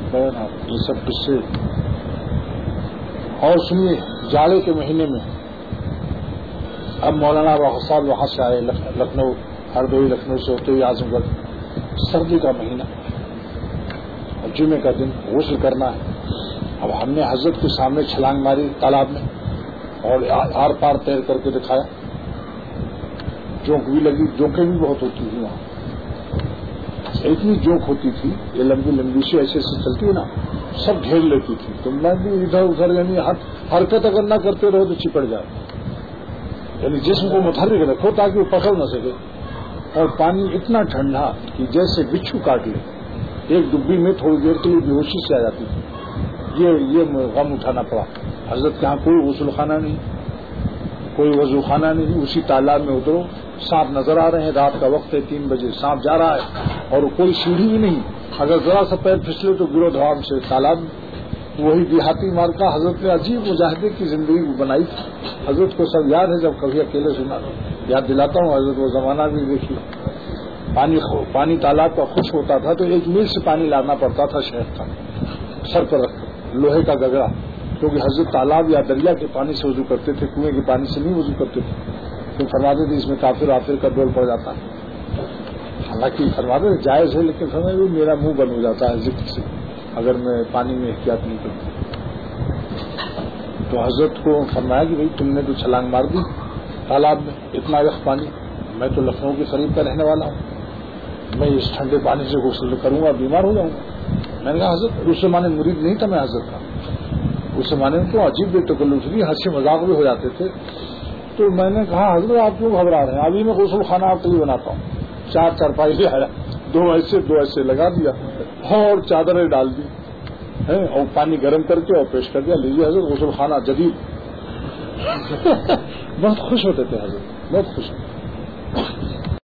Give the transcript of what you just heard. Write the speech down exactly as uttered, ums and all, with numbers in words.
یہ سب قصے. اور سنیے جاڑے کے مہینے میں اب مولانا صاحب وہاں سے آئے لکھنؤ ہردوئی لکھنؤ سے ہوتے ہوئے اعظم گڑھ. سردی کا مہینہ اور جمعے کا دن غسل کرنا ہے. اب ہم نے حضرت کے سامنے چھلانگ ماری تالاب میں اور آر پار تیر کر کے دکھایا. جوک بھی لگی, جوکیں بھی بہت ہوتی تھی وہاں. اتنی جوک ہوتی تھی یہ لمبی لمبی سی ایسے ایسے چلتی ہے نا, سب گھیر لیتی تھی. تو میں بھی ادھر ادھر یعنی حرکت اگر نہ کرتے رہو تو چپڑ جائے. یعنی جسم کو متحرک رکھو تاکہ وہ پکڑ نہ سکے. اور پانی اتنا ٹھنڈا کہ جیسے بچھو کاٹ لے. ایک ڈبی میں تھوڑی دیر کے لیے بیہوشی سے آ جاتی تھی. یہ یہ غم اٹھانا پڑا. حضرت کے یہاں کوئی غسل خانہ نہیں, کوئی وضو خانہ نہیں. اسی تالاب میں اترو, سانپ نظر آ رہے ہیں, رات کا وقت ہے, تین بجے سانپ جا رہا ہے اور کوئی سیڑھی بھی نہیں. اگر ذرا سا پیر پھسلے تو گرو دھوام سے تالاب. وہی دیہاتی مارکا حضرت نے عجیب مجاہدے کی زندگی بنائی تھی. حضرت کو سب یاد ہے, جب کبھی اکیلے سنا یاد دلاتا ہوں. حضرت وہ زمانہ بھی دیکھیے, پانی پانی تالاب کا خشک ہوتا تھا تو ایک میل سے پانی لانا پڑتا تھا شہر کا, سر پر رکھ لوہے کا گگڑا, کیونکہ حضرت تالاب یا دریا کے پانی سے وضو کرتے تھے, کنویں کے پانی سے نہیں وضو کرتے تھے. تو فرماتے تھے اس میں کافر آفر کا ڈول پڑ جاتا ہے. حالانکہ فرماتے تھے جائز ہے, لیکن فرماتے تھے میرا منہ بند ہو جاتا ہے ذکر سے اگر میں پانی میں احتیاط نہیں کرتا. تو حضرت کو فرمایا کہ بھائی تم نے تو چھلانگ مار دی تالاب میں, اتنا یخ پانی. میں تو لکھنؤ کے قریب کا رہنے والا ہوں, میں اس ٹھنڈے پانی سے غسل کروں گا بیمار ہو جاؤں گا. میں نے کہا حضرت اس زمانے مرید نہیں تھا میں حضرت کا. اس زمانے میں تو عجیب بے تکلف تھی, ہنسی مذاق بھی ہو جاتے تھے. تو میں نے کہا حضرت آپ کیوں گھبرا رہے ہیں, ابھی میں غسل خانہ آپ کے لیے بناتا ہوں. چار چارپائی لے آیا, دو ایسے دو ایسے لگا دیا اور چادریں ڈال دی اور پانی گرم کر کے اور پیش کر دیا, لیجیے حضرت غسل خانہ جدید. بہت خوش ہوتے تھے حضرت, بہت خوش ہوتے.